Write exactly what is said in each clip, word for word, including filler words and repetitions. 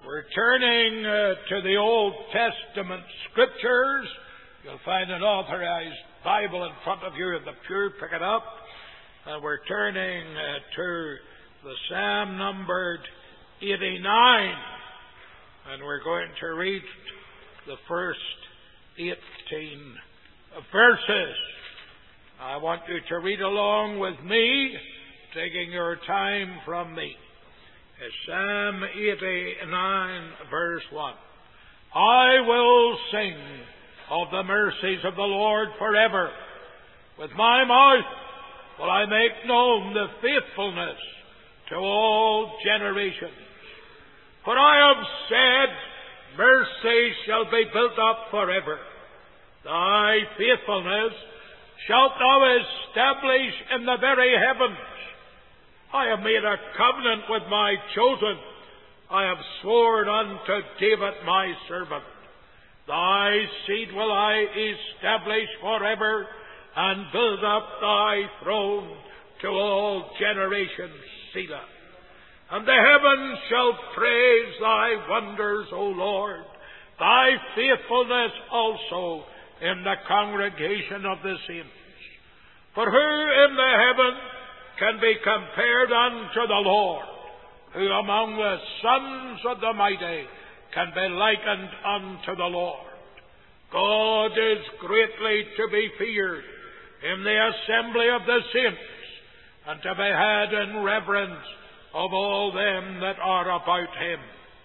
We're turning uh, to the Old Testament Scriptures. You'll find an authorized Bible in front of you in the pew. Pick it up. And we're turning uh, to the Psalm numbered eighty-nine. And we're going to read the first eighteen verses. I want you to read along with me, taking your time from me. Psalm eighty-nine, verse one. I will sing of the mercies of the Lord forever. With my mouth will I make known the faithfulness to all generations. For I have said, mercy shall be built up forever. Thy faithfulness shalt thou establish in the very heavens. I have made a covenant with my chosen. I have sworn unto David my servant. Thy seed will I establish forever, and build up thy throne to all generations. Selah. And the heavens shall praise thy wonders, O Lord, thy faithfulness also in the congregation of the saints. For who in the heaven can be compared unto the Lord, who among the sons of the mighty can be likened unto the Lord? God is greatly to be feared in the assembly of the saints, and to be had in reverence of all them that are about him.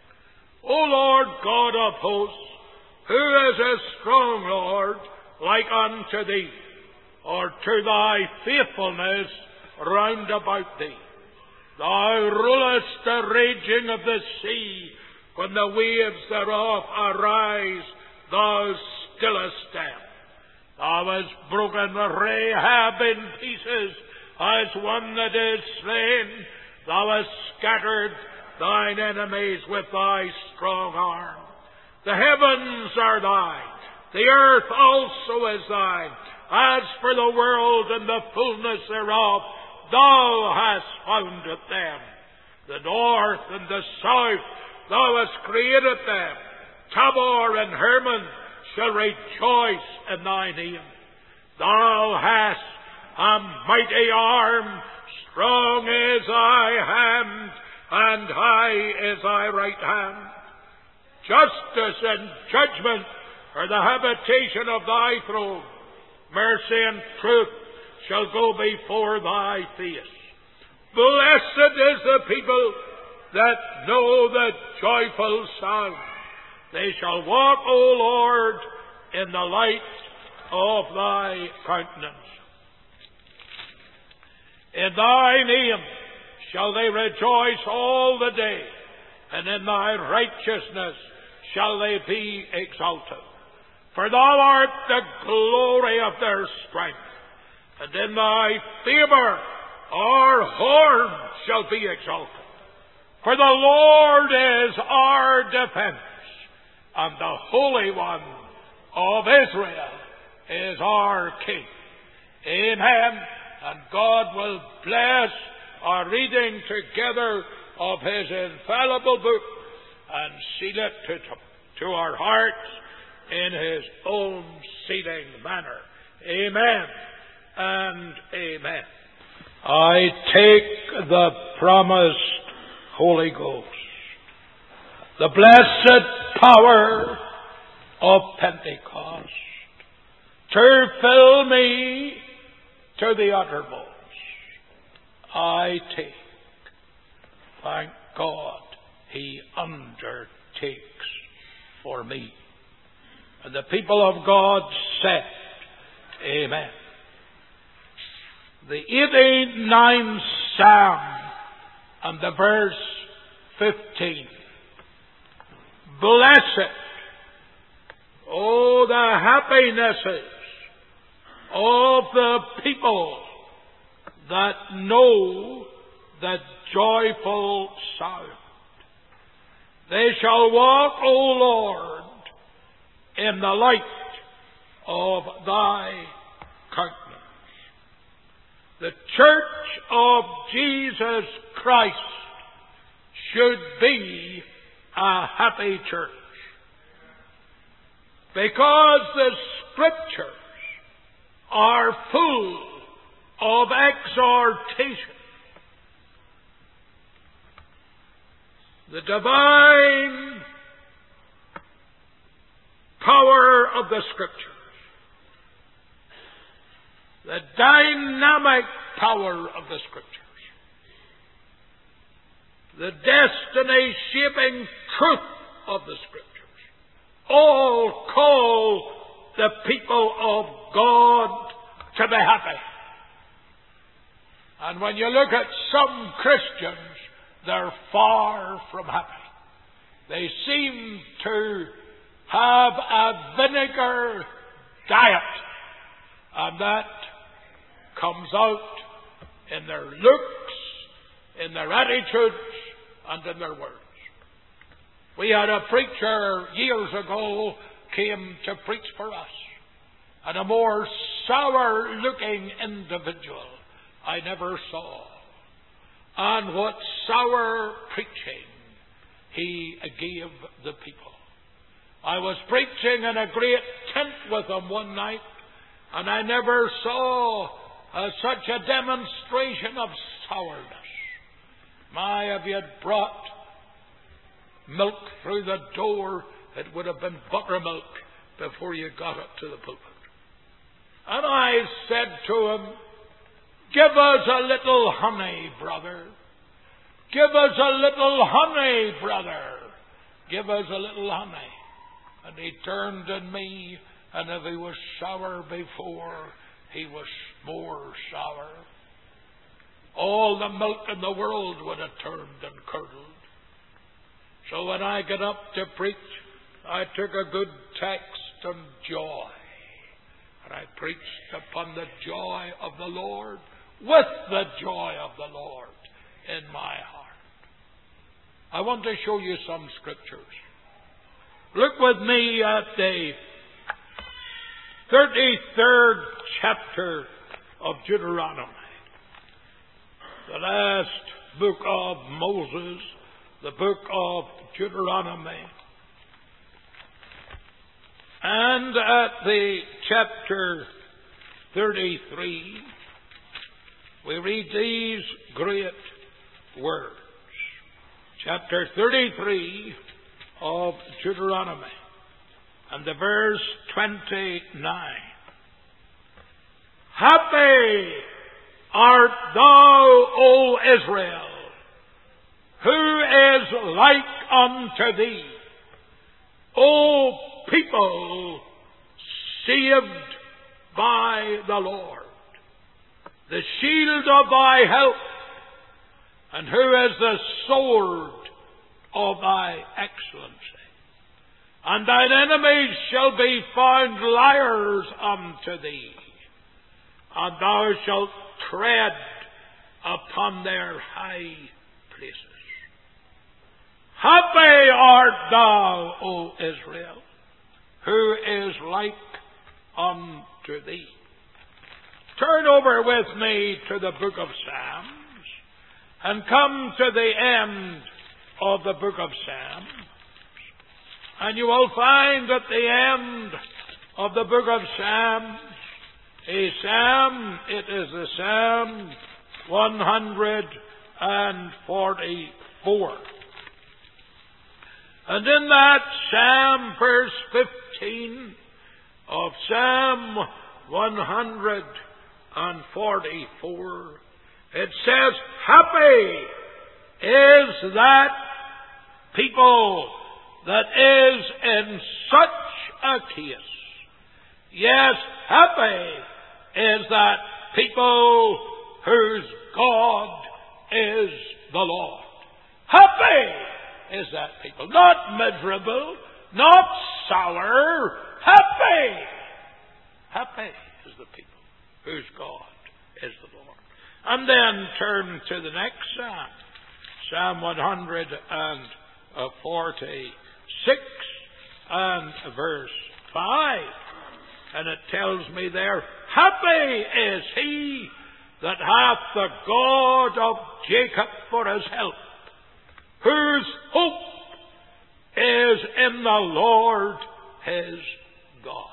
O Lord God of hosts, who is a strong Lord like unto thee, or to thy faithfulness round about thee? Thou rulest the raging of the sea. When the waves thereof arise, thou stillest them. Thou hast broken Rahab in pieces as one that is slain. Thou hast scattered thine enemies with thy strong arm. The heavens are thine, the earth also is thine. As for the world and the fullness thereof, thou hast founded them. The north and the south, thou hast created them. Tabor and Hermon shall rejoice in thy name. Thou hast a mighty arm, strong is thy hand, and high is thy right hand. Justice and judgment are the habitation of thy throne. Mercy and truth shall go before thy face. Blessed is the people that know the joyful sound. They shall walk, O Lord, in the light of thy countenance. In thy name shall they rejoice all the day, and in thy righteousness shall they be exalted. For thou art the glory of their strength, and in thy favor our horn shall be exalted. For the Lord is our defense, and the Holy One of Israel is our King. Amen. And God will bless our reading together of his infallible book and seal it to, to our hearts in his own sealing manner. Amen and amen. I take the promised Holy Ghost, the blessed power of Pentecost, to fill me to the uttermost. I take. Thank God he undertakes for me. And the people of God said, amen. The eighty-ninth Psalm and the verse fifteen. Blessed, oh, the happinesses of the people that know the joyful sound. They shall walk, O Lord, in the light of thy countenance. The church of Jesus Christ should be a happy church. Because the Scriptures are full of exhortation. The divine power of the Scriptures, the dynamic power of the Scriptures, the destiny-shaping truth of the Scriptures, all call the people of God to be happy. And when you look at some Christians, they're far from happy. They seem to have a vinegar diet, and that comes out in their looks, in their attitudes, and in their words. We had a preacher years ago came to preach for us, and a more sour-looking individual I never saw. And what sour preaching he gave the people. I was preaching in a great tent with him one night, and I never saw uh, such a demonstration of sourness. My, if you had brought milk through the door, it would have been buttermilk before you got it to the pulpit. And I said to him, "Give us a little honey, brother. Give us a little honey, brother. Give us a little honey." And he turned on me, and if he was sour before, he was more sour. All the milk in the world would have turned and curdled. So when I got up to preach, I took a good text on joy. And I preached upon the joy of the Lord, with the joy of the Lord in my heart. I want to show you some Scriptures. Look with me at the thirty-third chapter of Deuteronomy. The last book of Moses, the book of Deuteronomy. And at the chapter thirty-three, we read these great words. Chapter thirty-three of Deuteronomy, and the verse twenty-nine. Happy art thou, O Israel, who is like unto thee, O people saved by the Lord, the shield of thy help, and who is the sword of thy excellency. And thine enemies shall be found liars unto thee, and thou shalt tread upon their high places. Happy art thou, O Israel, who is like unto thee. Turn over with me to the book of Psalms, and come to the end of the book of Psalms. And you will find at the end of the book of Psalms a psalm. It is the Psalm one hundred forty-four. And in that Psalm, verse fifteen of Psalm one hundred forty-four, it says, happy is that people that is in such a case. Yes, happy is that people whose God is the Lord. Happy is that people. Not miserable, not sour. Happy. Happy is the people whose God is the Lord. And then turn to the next Psalm. Psalm one hundred forty-six and verse five. And it tells me there, happy is he that hath the God of Jacob for his help, whose hope in the Lord his God.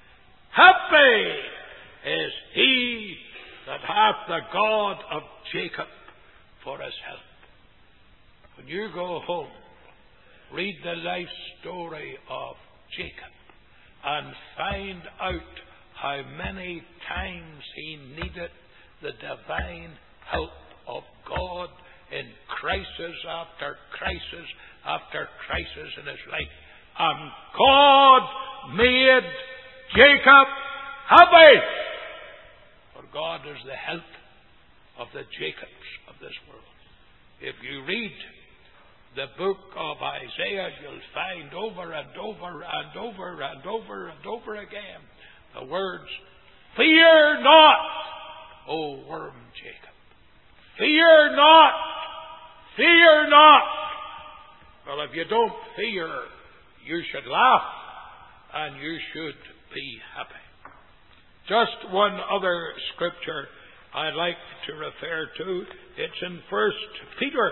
Happy is he that hath the God of Jacob for his help. When you go home, read the life story of Jacob and find out how many times he needed the divine help of God in crisis after crisis after crisis in his life. And God made Jacob happy. For God is the help of the Jacobs of this world. If you read the book of Isaiah, you'll find over and over and over and over and over again the words, "Fear not, O worm Jacob. Fear not. Fear not." Well, if you don't fear, you should laugh and you should be happy. Just one other scripture I'd like to refer to. It's in First Peter.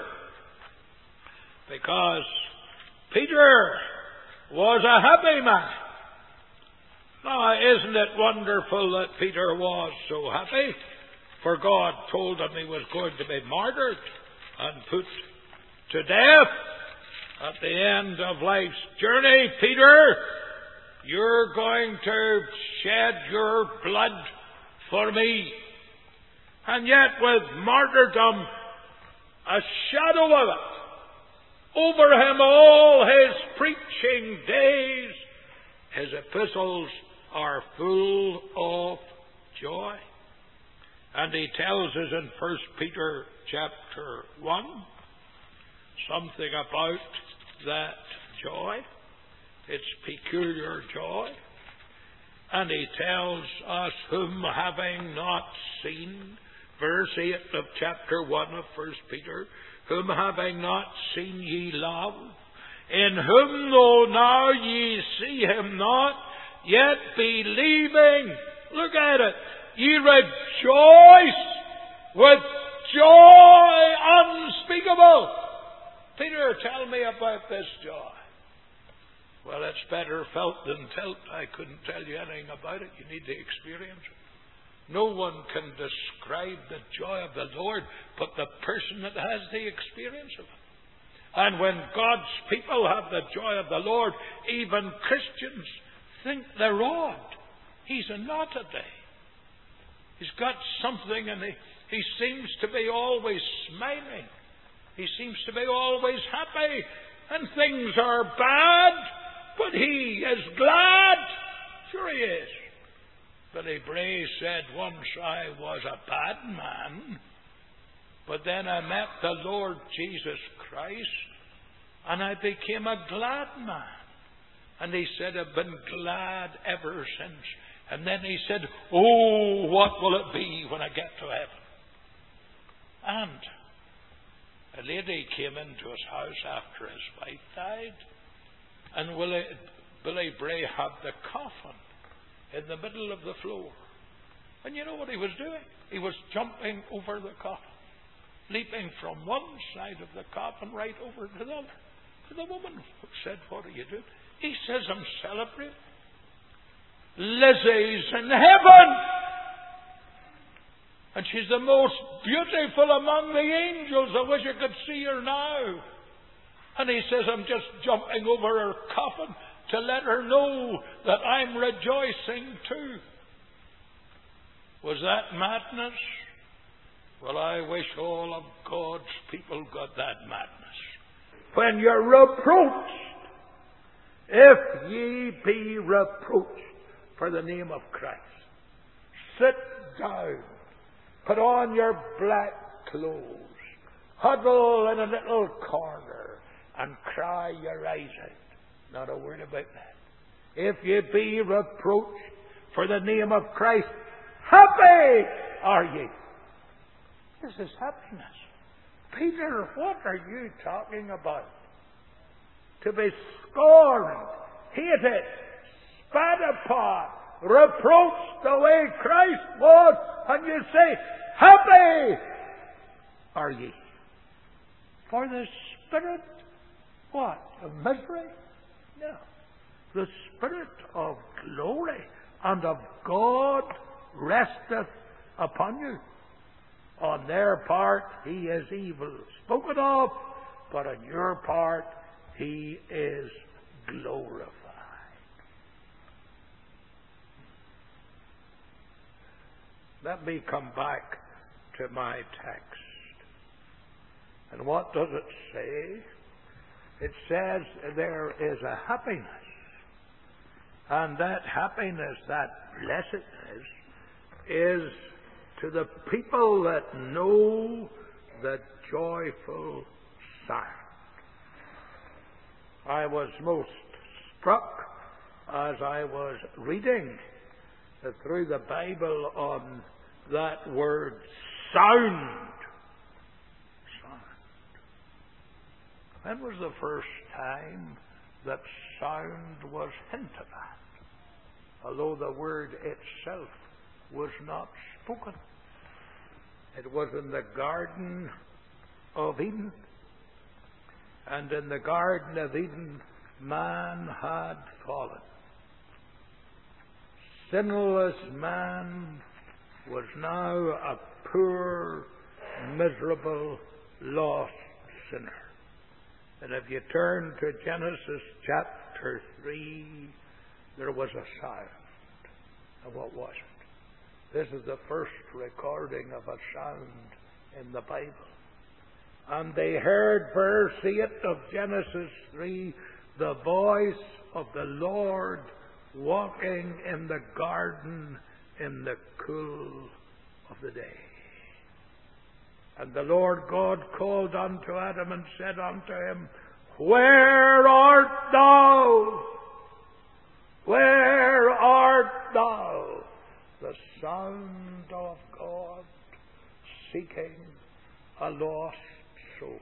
Because Peter was a happy man. Now, isn't it wonderful that Peter was so happy? For God told him he was going to be martyred and put to death at the end of life's journey. Peter, you're going to shed your blood for me. And yet with martyrdom, a shadow of it over him all his preaching days, his epistles are full of joy. And he tells us in First Peter chapter one something about that joy, its peculiar joy. And he tells us, whom having not seen, verse eight of chapter one of First Peter, whom having not seen ye love, in whom though now ye see him not, yet believing, look at it, ye rejoice with joy unspeakable. Peter, tell me about this joy. Well, it's better felt than felt. I couldn't tell you anything about it. You need to experience it. No one can describe the joy of the Lord but the person that has the experience of it. And when God's people have the joy of the Lord, even Christians think they're odd. He's a not a day. He's got something, and he, he seems to be always smiling. He seems to be always happy. And things are bad, but he is glad. Sure he is. Billy Bray said, once I was a bad man, but then I met the Lord Jesus Christ, and I became a glad man. And he said, I've been glad ever since. And then he said, oh, what will it be when I get to heaven? And a lady came into his house after his wife died, and Willie, Billy Bray had the coffin in the middle of the floor. And you know what he was doing? He was jumping over the coffin, leaping from one side of the coffin right over to the other. And the woman said, what are you doing? He says, I'm celebrating. Lizzie's in heaven. And she's the most beautiful among the angels. I wish I could see her now. And he says, I'm just jumping over her coffin to let her know that I'm rejoicing too. Was that madness? Well, I wish all of God's people got that madness. When you're reproached, if ye be reproached for the name of Christ, sit down, put on your black clothes, huddle in a little corner, and cry your eyes out. Not a word about that. If ye be reproached for the name of Christ, happy are ye. This is happiness. Peter, what are you talking about? To be scorned, hated, spat upon, reproached the way Christ was, and you say, happy are ye. For the spirit, what? Of misery? No. The Spirit of glory and of God resteth upon you. On their part he is evil spoken of, but on your part he is glorified. Let me come back to my text. And what does it say? It says there is a happiness. And that happiness, that blessedness, is to the people that know the joyful sound. I was most struck as I was reading through the Bible on that word sound. Sound. When was the first time that sound was hinted at? Although the word itself was not spoken. It was in the Garden of Eden. And in the Garden of Eden, man had fallen. Sinless man was now a poor, miserable, lost sinner. And if you turn to Genesis chapter three, there was a sound. And what was it? This is the first recording of a sound in the Bible. And they heard, verse eight of Genesis three, the voice of the Lord walking in the garden in the cool of the day. And the Lord God called unto Adam and said unto him, Where art thou? Where art thou? The sound of God seeking a lost soul.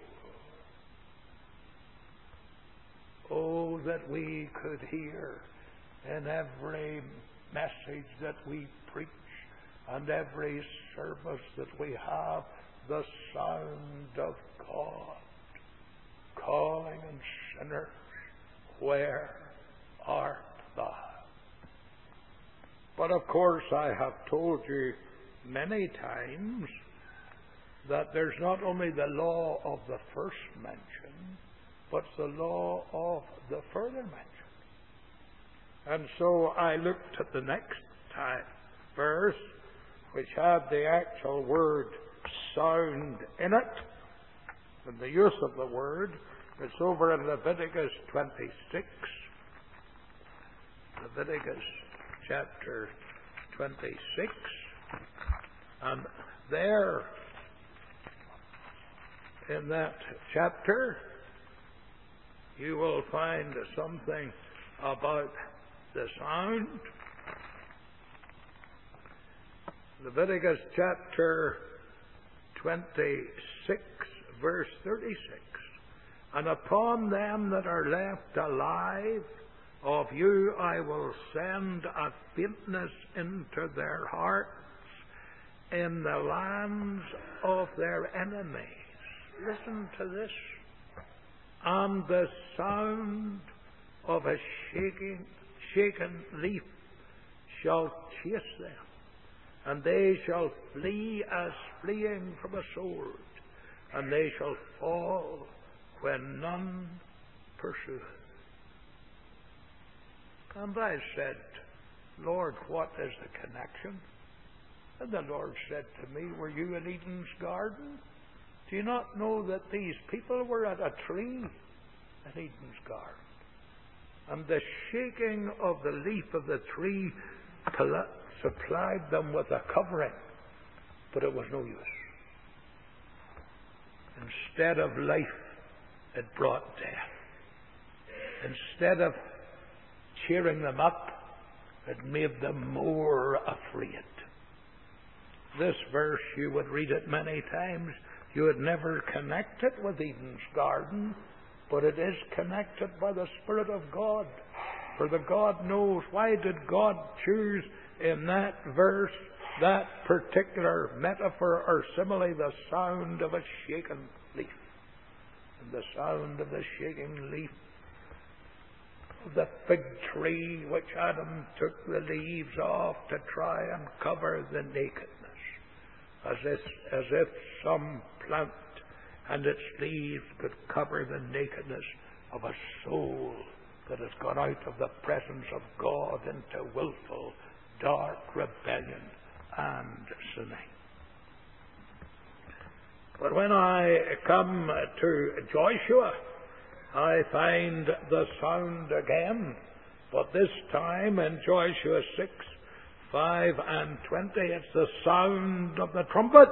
Oh, that we could hear in every message that we preach and every service that we have the sound of God calling in sinners, Where art thou? But of course I have told you many times that there's not only the law of the first mention, but the law of the further mention. And so I looked at the next time, verse, which had the actual word sound in it, and the use of the word. It's over in Leviticus twenty-six. Leviticus chapter twenty-six. And there, in that chapter, you will find something about the sound. Leviticus chapter twenty-six, verse thirty-six. And upon them that are left alive of you I will send a faintness into their hearts in the lands of their enemies. Listen to this. And the sound of a shaking, shaken leaf shall chase them, and they shall flee as fleeing from a sword, and they shall fall when none pursueth. And I said, Lord, what is the connection? And the Lord said to me, Were you in Eden's garden? Do you not know that these people were at a tree in Eden's garden? And the shaking of the leaf of the tree supplied them with a covering, but it was no use. Instead of life, it brought death. Instead of cheering them up, it made them more afraid. This verse, you would read it many times. You would never connect it with Eden's garden, but it is connected by the Spirit of God. For the God knows. Why did God choose in that verse that particular metaphor or simile, the sound of a shaken leaf? And the sound of the shaking leaf of the fig tree which Adam took the leaves off to try and cover the nakedness, as if, as if some plant and its leaves could cover the nakedness of a soul that has gone out of the presence of God into willful, dark rebellion and sinning. But when I come to Joshua, I find the sound again, but this time in Joshua six, five and twenty, it's the sound of the trumpets.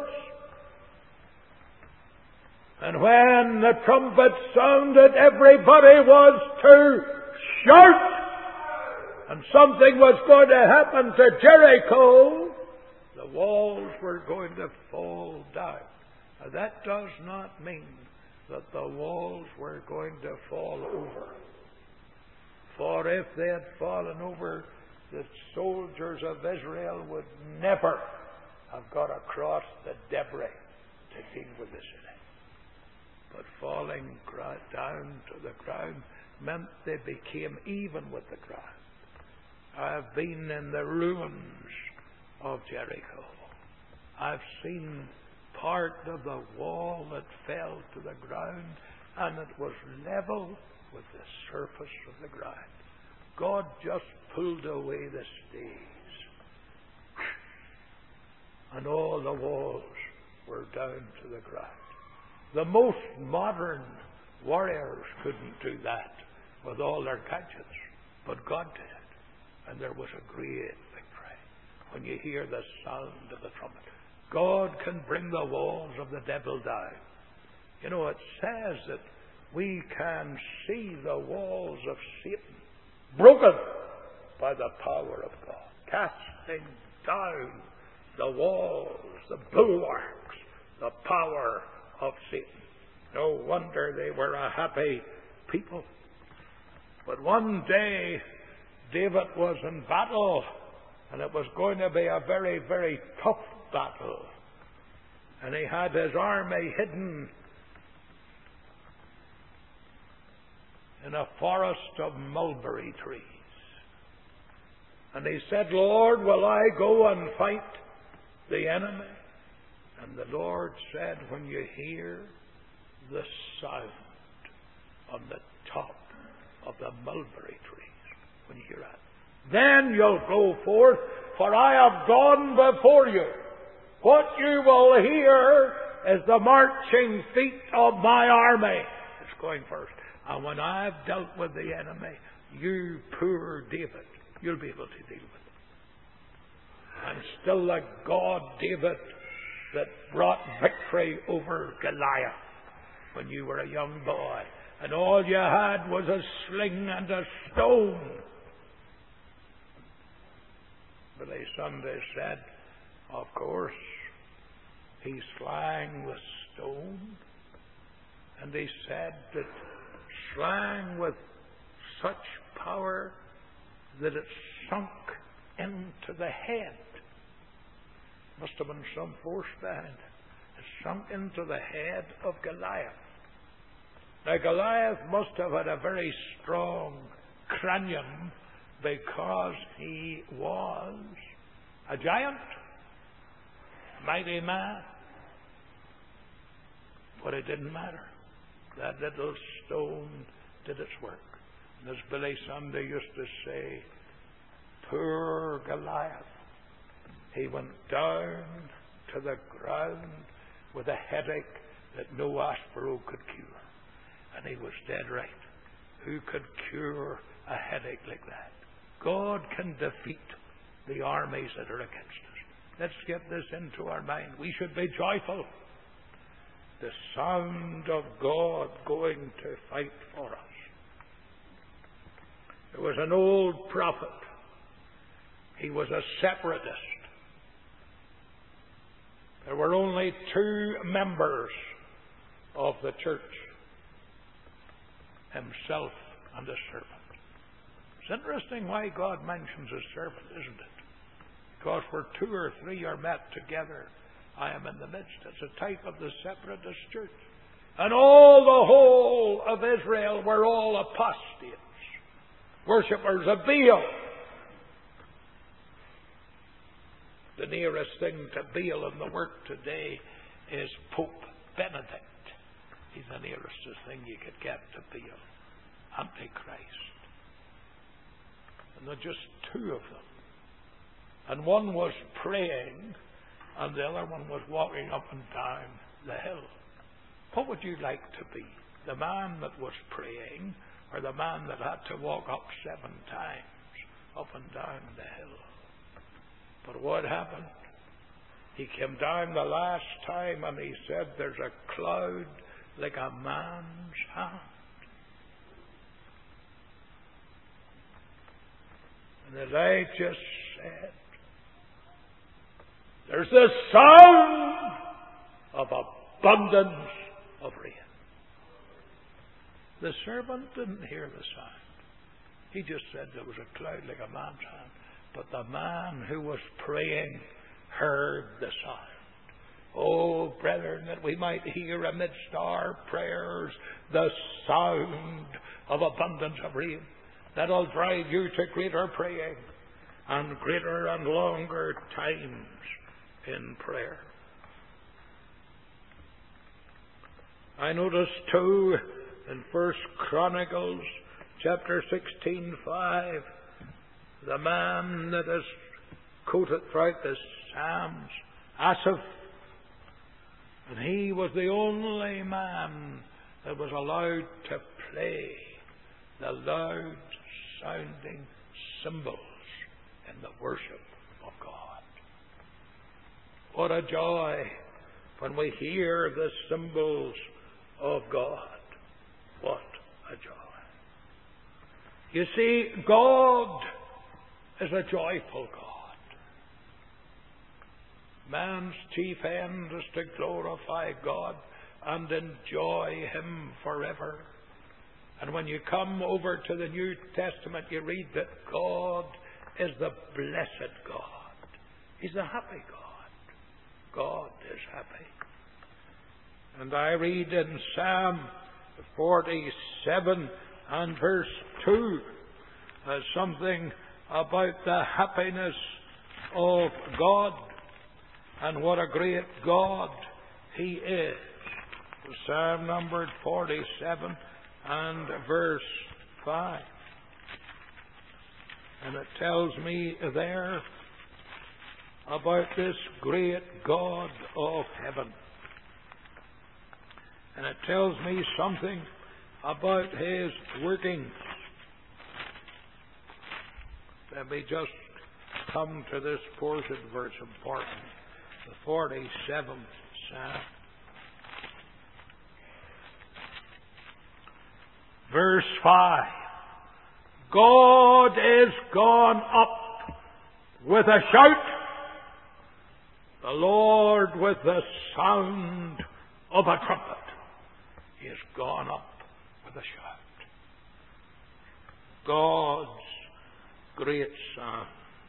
And when the trumpet sounded, everybody was to shout. And something was going to happen to Jericho. The walls were going to fall down. Now, that does not mean that the walls were going to fall over. For if they had fallen over, the soldiers of Israel would never have got across the debris to deal with the city. But falling down to the ground meant they became even with the ground. I have been in the ruins of Jericho. I've seen part of the wall that fell to the ground, and it was level with the surface of the ground. God just pulled away the stays, and all the walls were down to the ground. The most modern warriors couldn't do that with all their gadgets, but God did. And there was a great victory when you hear the sound of the trumpet. God can bring the walls of the devil down. You know, it says that we can see the walls of Satan broken by the power of God, casting down the walls, the bulwarks, the power of Satan. No wonder they were a happy people. But one day David was in battle, and it was going to be a very, very tough battle. And he had his army hidden in a forest of mulberry trees. And he said, Lord, will I go and fight the enemy? And the Lord said, when you hear the sound on the top of the mulberry trees, when you hear that, then you'll go forth, for I have gone before you. What you will hear is the marching feet of my army. It's going first. And when I've dealt with the enemy, you poor David, you'll be able to deal with it. And still the God David that brought victory over Goliath when you were a young boy, and all you had was a sling and a stone. Billy Sunday said, of course, he slang the stone, and he said that slang with such power that it sunk into the head. Must have been some force behind it. It sunk into the head of Goliath. Now Goliath must have had a very strong cranium because he was a giant, mighty man. But it didn't matter. That little stone did its work. And as Billy Sunday used to say, poor Goliath, he went down to the ground with a headache that no aspiro could cure. And he was dead right. Who could cure a headache like that? God can defeat the armies that are against us. Let's get this into our mind. We should be joyful. The sound of God going to fight for us. There was an old prophet. He was a separatist. There were only two members of the church, himself and a servant. It's interesting why God mentions a servant, isn't it? Because where two or three are met together, I am in the midst. It's a type of the separatist church. And all the whole of Israel were all apostates. worshippers of Baal. The nearest thing to Baal in the work today is Pope Benedict. He's the nearest thing you could get to Baal. Antichrist. And there are just two of them. And one was praying, and the other one was walking up and down the hill. What would you like to be? The man that was praying, or the man that had to walk up seven times, up and down the hill? But what happened? He came down the last time and he said, there's a cloud like a man's hand. And Elijah said, there's the sound of abundance of rain. The servant didn't hear the sound. He just said there was a cloud like a man's hand. But the man who was praying heard the sound. Oh, brethren, that we might hear amidst our prayers the sound of abundance of rain. That'll drive you to greater praying and greater and longer times in prayer. I notice too in First Chronicles chapter sixteen five, the man that is quoted throughout the Psalms, Asaph, and he was the only man that was allowed to play the loud sounding cymbals in the worship of God. What a joy when we hear the cymbals of God. What a joy. You see, God is a joyful God. Man's chief end is to glorify God and enjoy Him forever. And when you come over to the New Testament, you read that God is the blessed God. He's a happy God. God is happy. And I read in Psalm forty-seven and verse two uh, something about the happiness of God and what a great God He is. Psalm number forty-seven and verse five. And it tells me there about this great God of heaven. And it tells me something about His workings. Let me just come to this portion where it's important. The forty-seventh Psalm. Verse five. God is gone up with a shout, the Lord with the sound of a trumpet. He has gone up with a shout. God's great sound.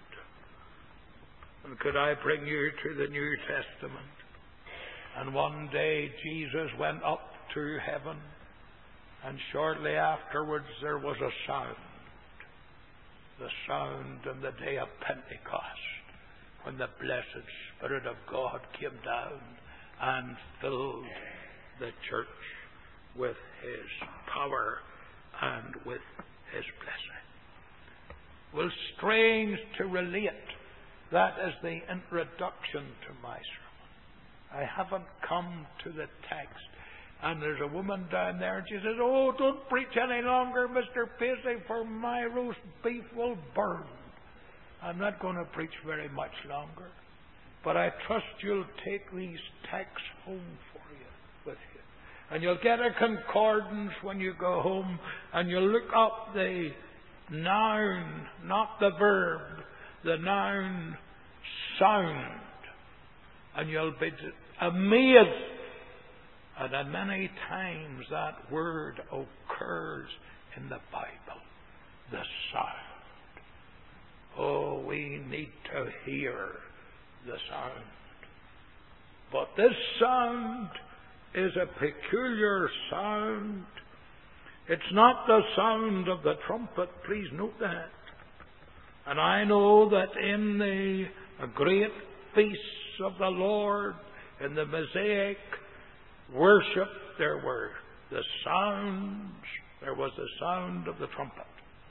And could I bring you to the New Testament? And one day Jesus went up to heaven, and shortly afterwards there was a sound. The sound in the day of Pentecost, when the blessed Spirit of God came down and filled the church with His power and with His blessing. Well, strange to relate, that is the introduction to my sermon. I haven't come to the text. And there's a woman down there, and she says, "Oh, don't preach any longer, Mister Paisley, for my roast beef will burn." I'm not going to preach very much longer, but I trust you'll take these texts home for you, with you. And you'll get a concordance when you go home, and you'll look up the noun, not the verb, the noun sound, and you'll be amazed at how many times that word occurs in the Bible. The sound. Oh, we need to hear the sound. But this sound is a peculiar sound It's not the sound of the trumpet. Please note that. And I know that in the great feasts of the Lord, in the Mosaic worship, there were the sounds, there was the sound of the trumpet.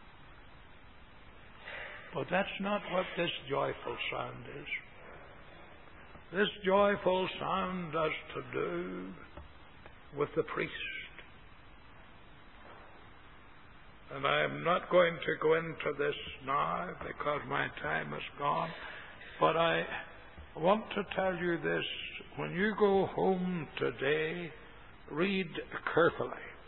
But that's not what this joyful sound is. This joyful sound has to do with the priest. And I am not going to go into this now because my time is gone. But I want to tell you this. When you go home today, read carefully.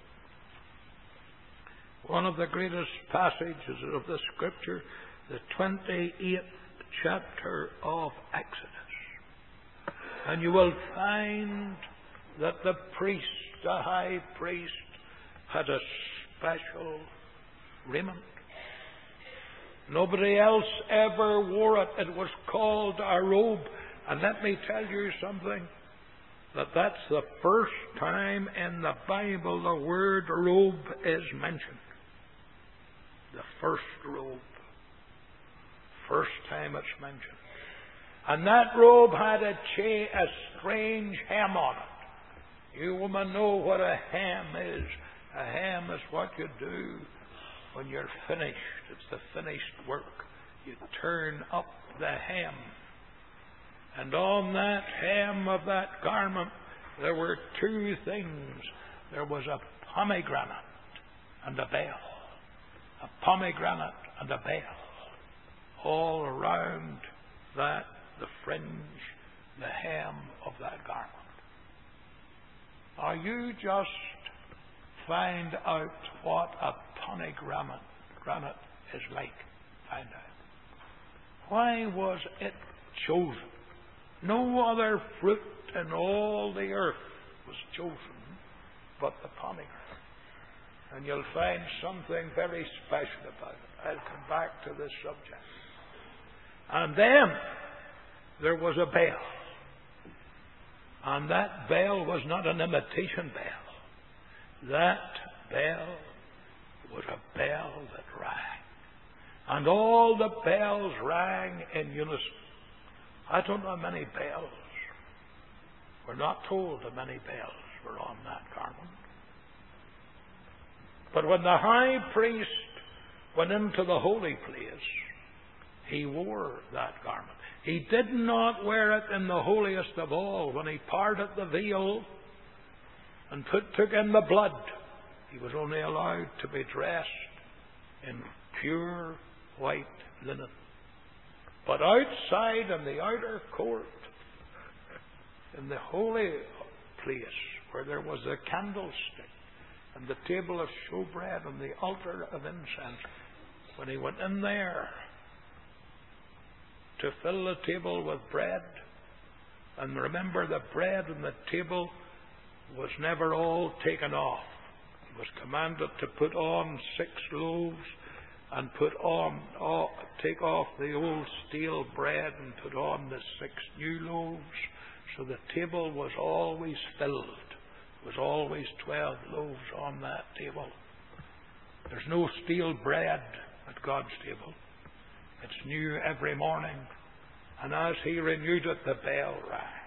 One of the greatest passages of the Scripture, the twenty-eighth chapter of Exodus. And you will find that the priest, the high priest, had a special raiment. Nobody else ever wore it. It was called a robe. And let me tell you something, that that's the first time in the Bible the word robe is mentioned. The first robe. First time it's mentioned. And that robe had a, cha- a strange hem on it. You women know what a hem is. A hem is what you do when you're finished. It's the finished work. You turn up the hem. And on that hem of that garment there were two things. There was a pomegranate and a bell. A pomegranate and a bell. All around that, the fringe, the hem of that garment. Now you just find out what a pomegranate granite is like. Find out. Why was it chosen? No other fruit in all the earth was chosen but the pomegranate. And you'll find something very special about it. I'll come back to this subject. And then there was a bell. And that bell was not an imitation bell. That bell was a bell that rang. And all the bells rang in unison. I don't know how many bells. We're not told how many bells were on that garment. But when the high priest went into the holy place, he wore that garment. He did not wear it in the holiest of all. When he parted the veil and put, took in the blood, he was only allowed to be dressed in pure white linen. But outside in the outer court, in the holy place, where there was a candlestick and the table of showbread and the altar of incense, when he went in there to fill the table with bread, and remember the bread and the table was never all taken off. He was commanded to put on six loaves and put on, oh, take off the old stale bread and put on the six new loaves. So the table was always filled. There was always twelve loaves on that table. There's no stale bread at God's table. It's new every morning. And as he renewed it, the bell rang.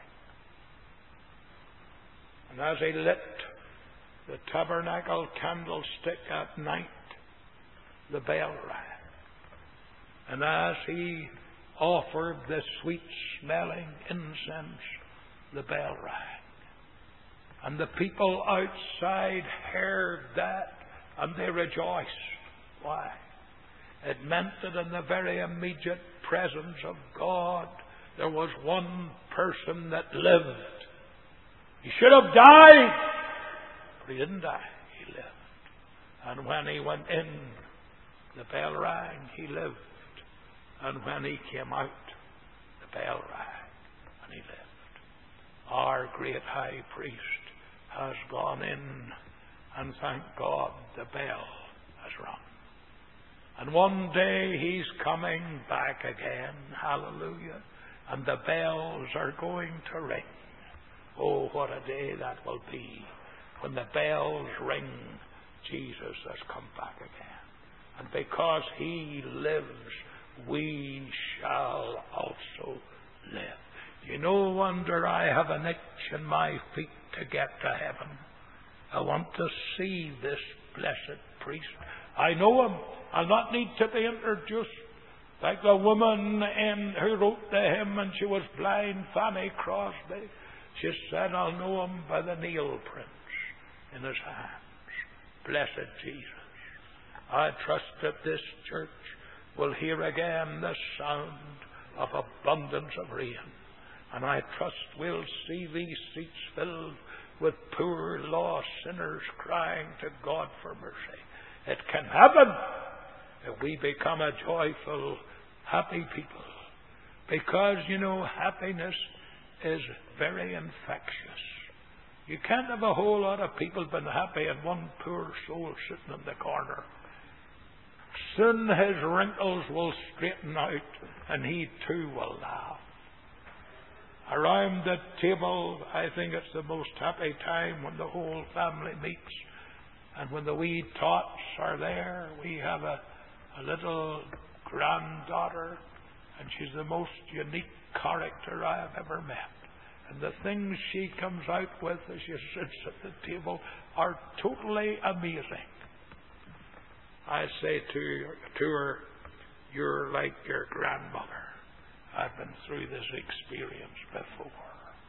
And as he lit the tabernacle candlestick at night, the bell rang. And as he offered the sweet-smelling incense, the bell rang. And the people outside heard that, and they rejoiced. Why? It meant that in the very immediate presence of God, there was one person that lived. He should have died, but he didn't die. He lived. And when he went in, the bell rang. He lived. And when he came out, the bell rang, and he lived. Our great high priest has gone in, and thank God the bell has rung. And one day he's coming back again. Hallelujah. And the bells are going to ring. Oh, what a day that will be when the bells ring Jesus has come back again. And because He lives, we shall also live. You no wonder I have an itch in my feet to get to heaven. I want to see this blessed priest. I know him. I'll not need to be introduced. Like the woman in, who wrote the hymn and she was blind, Fanny Crosby. She said, I'll know him by the nail prints in his hands. Blessed Jesus. I trust that this church will hear again the sound of abundance of rain. And I trust we'll see these seats filled with poor lost sinners crying to God for mercy. It can happen if we become a joyful, happy people. Because, you know, happiness is very infectious. You can't have a whole lot of people been happy and one poor soul sitting in the corner. Soon his wrinkles will straighten out and he too will laugh. Around the table, I think it's the most happy time when the whole family meets. And when the wee tots are there, we have a, a little granddaughter, and she's the most unique character I have ever met. And the things she comes out with as she sits at the table are totally amazing. I say to her, to her, you're like your grandmother. I've been through this experience before.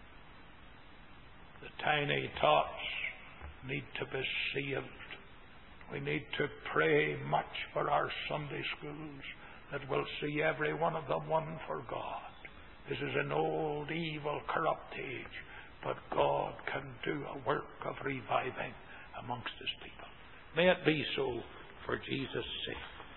The tiny tots need to be saved. We need to pray much for our Sunday schools that will see every one of them won for God. This is an old, evil, corrupt age, but God can do a work of reviving amongst His people. May it be so for Jesus' sake.